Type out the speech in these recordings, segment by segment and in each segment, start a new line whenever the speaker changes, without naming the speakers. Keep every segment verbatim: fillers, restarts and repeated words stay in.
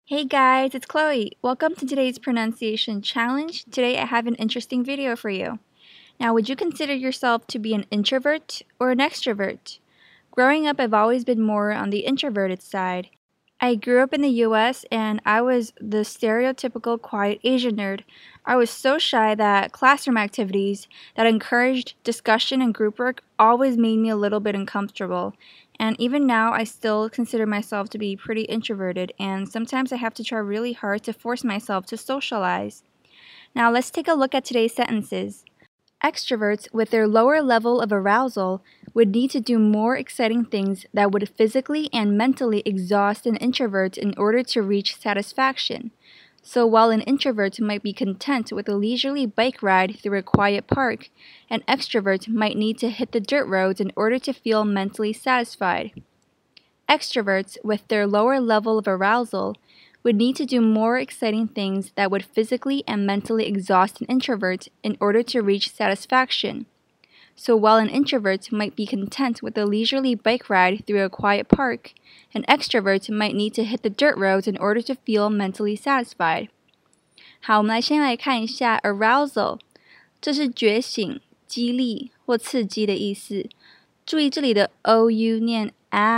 Hey guys, it's Chloe. Welcome to today's pronunciation challenge. Today I have an interesting video for you. Now, would you consider yourself to be an introvert or an extrovert? Growing up, I've always been more on the introverted side. I grew up in the U S and I was the stereotypical quiet Asian nerd. I was so shy that classroom activities that encouraged discussion and group work always made me a little bit uncomfortable. And even now, I still consider myself to be pretty introverted, and sometimes I have to try really hard to force myself to socialize. Now, let's take a look at today's sentences. Extroverts with their lower level of arousal would need to do more exciting things that would physically and mentally exhaust an introvert in order to reach satisfaction. So while an introvert might be content with a leisurely bike ride through a quiet park, an extrovert might need to hit the dirt roads in order to feel mentally satisfied. Extroverts with their lower level of arousal would need to do more exciting things that would physically and mentally exhaust an introvert in order to reach satisfaction. So while an introvert might be content with a leisurely bike ride through a quiet park, an extrovert might need to hit the dirt roads in order to feel mentally satisfied. 好，我们来先来看一下 arousal， 这是觉醒、激励或刺激的意思。注意这里的 ou 念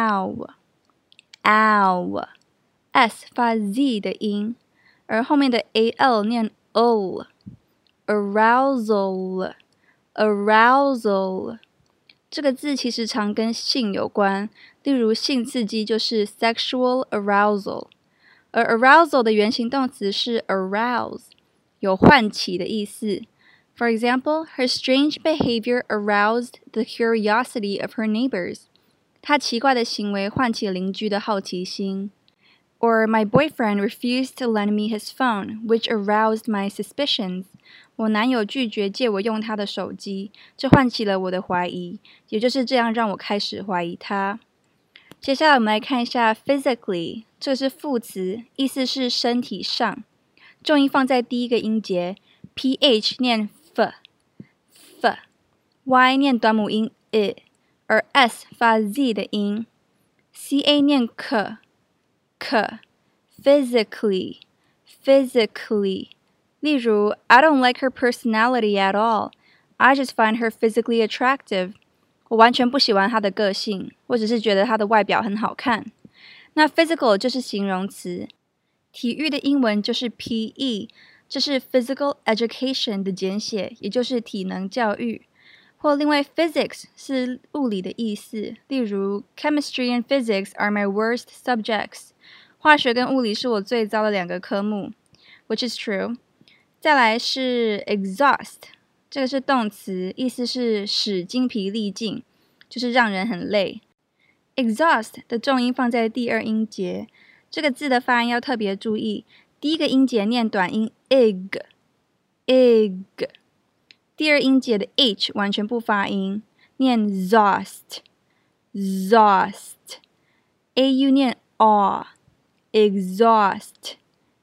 ow，ow。S 发 z 的音，而后面的 al 念 o，arousal，arousal 这个字其实常跟性有关，例如性刺激就是 sexual arousal， 而 arousal 的原形动词是 arouse， 有唤起的意思。For example, her strange behavior aroused the curiosity of her neighbors. 她奇怪的行为唤起邻居的好奇心。Or my boyfriend refused to lend me his phone, which aroused my suspicions. 我男友拒绝借我用他的手机，这唤起了我的怀疑，也就是这样让我开始怀疑他。接下来我们来看一下 physically， 这是副词，意思是身体上，重音放在第一个音节 ，ph 念 f，f，y 念短母音 i， 而 s 发 z 的音 ，ca 念 k。k physically physically 例如 I don't like her personality at all. I just find her physically attractive. 我完全不喜欢她的个性，我只是觉得她的外表很好看。那 physical 就是形容词，体育的英文就是 P E， 这是 physical education 的简写，也就是体能教育。或另外 physics 是物理的意思，例如 chemistry and physics are my worst subjects. 化学跟物理是我最糟的两个科目 which is true. 再来是 exhaust， 这个是动词，意思是使精疲力尽，就是让人很累。exhaust 的重音放在第二音节，这个字的发音要特别注意，第一个音节念短音 ig ig， 第二音节的 h 完全不发音，念 exhaust exhaust， au 念 aw。exhaust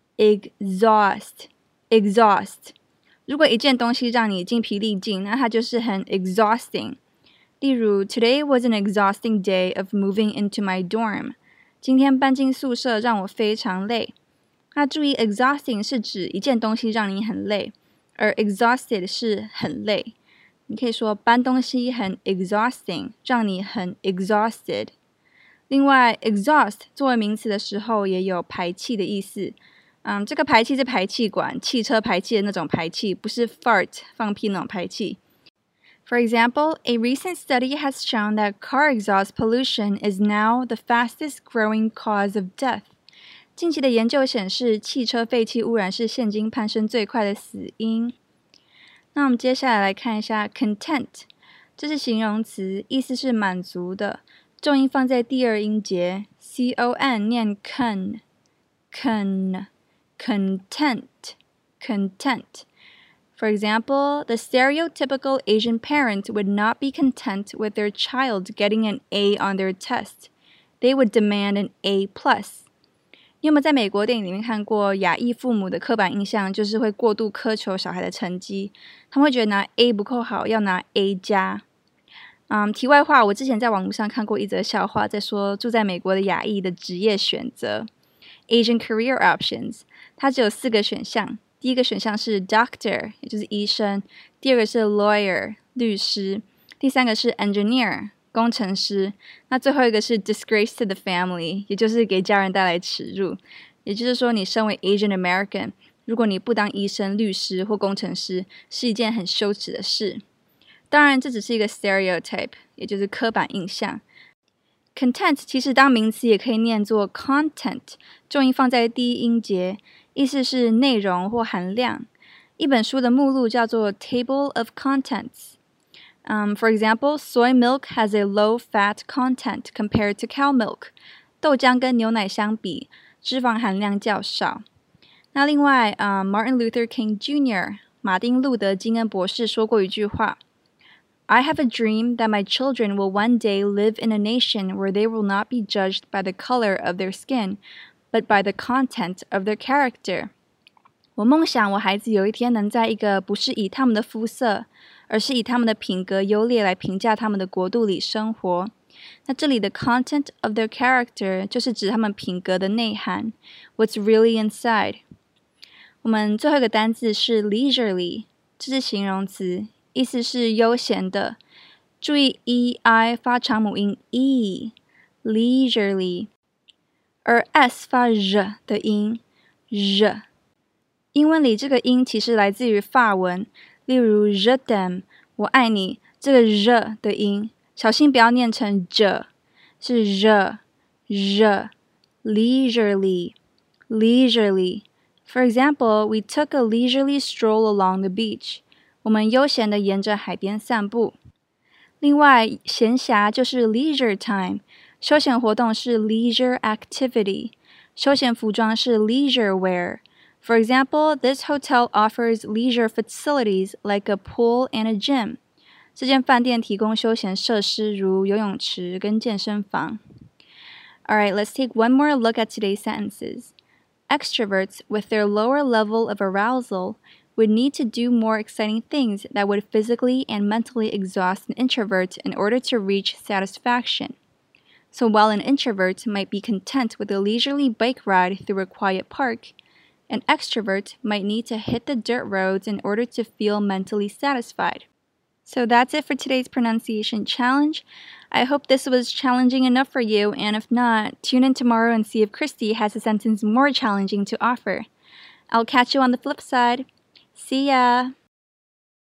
exhaust exhaust 如果一件东西让你精疲力尽，那它就是很 exhausting。例如 Today was an exhausting day of moving into my dorm. 今天搬进宿舍让我非常累。那注意 exhausting 是指一件东西让你很累，而 exhausted 是很累。你可以说搬东西很 exhausting， 让你很 exhausted。另外 exhaust 作为名词的时候也有排气的意思，嗯，这个排气是排气管，汽车排气的那种排气，不是 fart 放屁那种排气。For example, a recent study has shown that car exhaust pollution is now the fastest growing cause of death. 近期的研究显示，汽车废气污染是现今攀升最快的死因。那我们接下来来看一下 content， 这是形容词，意思是满足的。重音放在第二音节 con 念 con con content content. For example, the stereotypical Asian parent would not be content with their child getting an A on their test. They would demand an A plus. 你有没有在美国电影里面看过亚裔父母的刻板印象，就是会过度苛求小孩的成绩，他们会觉得拿 A 不够好，要拿 A 加。嗯，题外话，我之前在网络上看过一则笑话，在说住在美国的亚裔的职业选择。 Asian career options， 它只有四个选项。第一个选项是 doctor， 也就是医生；第二个是 lawyer， 律师；第三个是 engineer， 工程师；那最后一个是 disgrace to the family， 也就是给家人带来耻辱。也就是说，你身为 Asian American， 如果你不当医生、律师或工程师，是一件很羞耻的事。当然，这只是一个 stereotype， 也就是刻板印象。Content 其实当名词也可以念作 content， 重音放在第一音节，意思是内容或含量。一本书的目录叫做 Table of Contents。Um, for example, soy milk has a low fat content compared to cow milk. 豆浆跟牛奶相比，脂肪含量较少。那另外，呃 Martin Luther King Junior 马丁路德金恩博士说过一句话。I have a dream that my children will one day live in a nation where they will not be judged by the color of their skin, but by the content of their character. 我梦想我孩子有一天能在一个不是以他们的肤色，而是以他们的品格优劣来评价他们的国度里生活。那这里的 content of their character 就是指他们品格的内涵 ，what's really inside。我们最后一个单字是 leisurely， 这是形容词。意思是悠闲的，注意 e-i 发长母音 e leisurely， 而 s 发 r 的音 r。英文里这个音其实来自于法文，例如 je t'aime 我爱你，这个 r 的音小心不要念成 j， 是 r r leisurely leisurely。 For example, we took a leisurely stroll along the beach。我们悠闲地沿着海边散步。另外，闲暇就是 leisure time， 休闲活动是 leisure activity， 休闲服装是 leisure wear。For example, this hotel offers leisure facilities like a pool and a gym。这间饭店提供休闲设施如游泳池跟健身房。Alright, let's take one more look at today's sentences. Extroverts, with their lower level of arousal, would need to do more exciting things that would physically and mentally exhaust an introvert in order to reach satisfaction. So while an introvert might be content with a leisurely bike ride through a quiet park, an extrovert might need to hit the dirt roads in order to feel mentally satisfied. So that's it for today's pronunciation challenge. I hope this was challenging enough for you, and if not, tune in tomorrow and see if Christy has a sentence more challenging to offer. I'll catch you on the flip side. See ya!